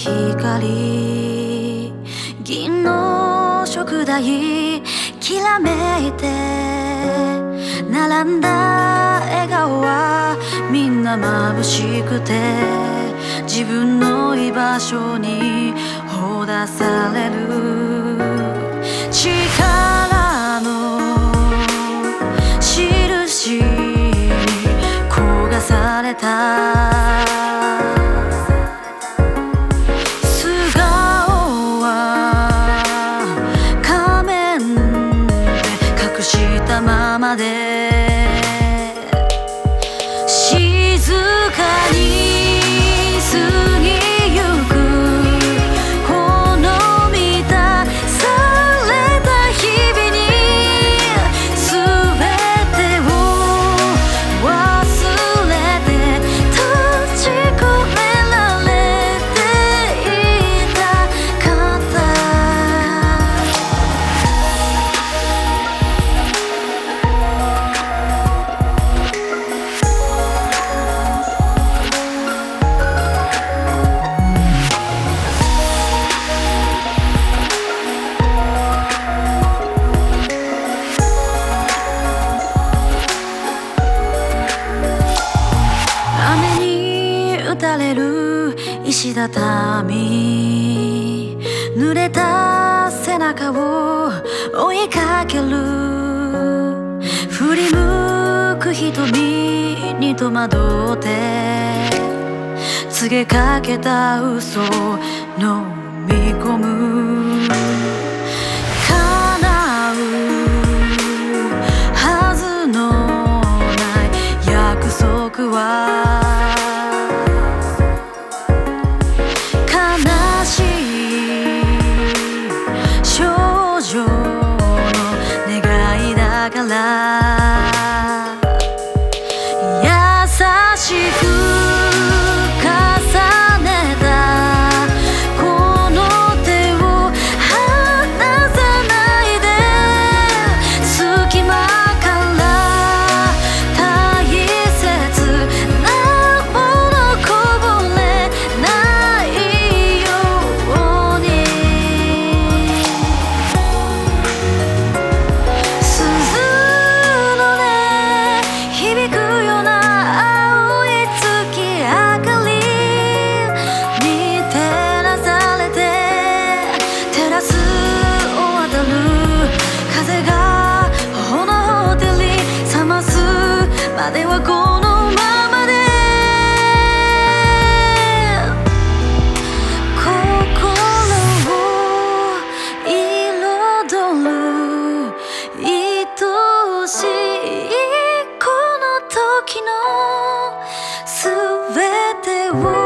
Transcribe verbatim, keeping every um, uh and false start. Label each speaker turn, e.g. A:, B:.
A: 光銀の食台きらめいて並んだ笑顔はみんな眩しくて自分の居場所に放出される力の印に焦がされたままで静かに過ぎゆくこの満たされた日々に全てを忘れて閉じ込められていたかった打たれる石畳濡れた背中を追いかける振り向く瞳に戸惑って告げかけた嘘を飲み込む叶うはずのない約束は悲しい少女の願いだから優しく重ねたこの手を離さないで隙間から大切なものこぼれないように鈴の音響くような青い月明かりに照らされてテラスを渡る風が炎を照り覚ますまではこのままで心を彩る愛しいこの時の全てを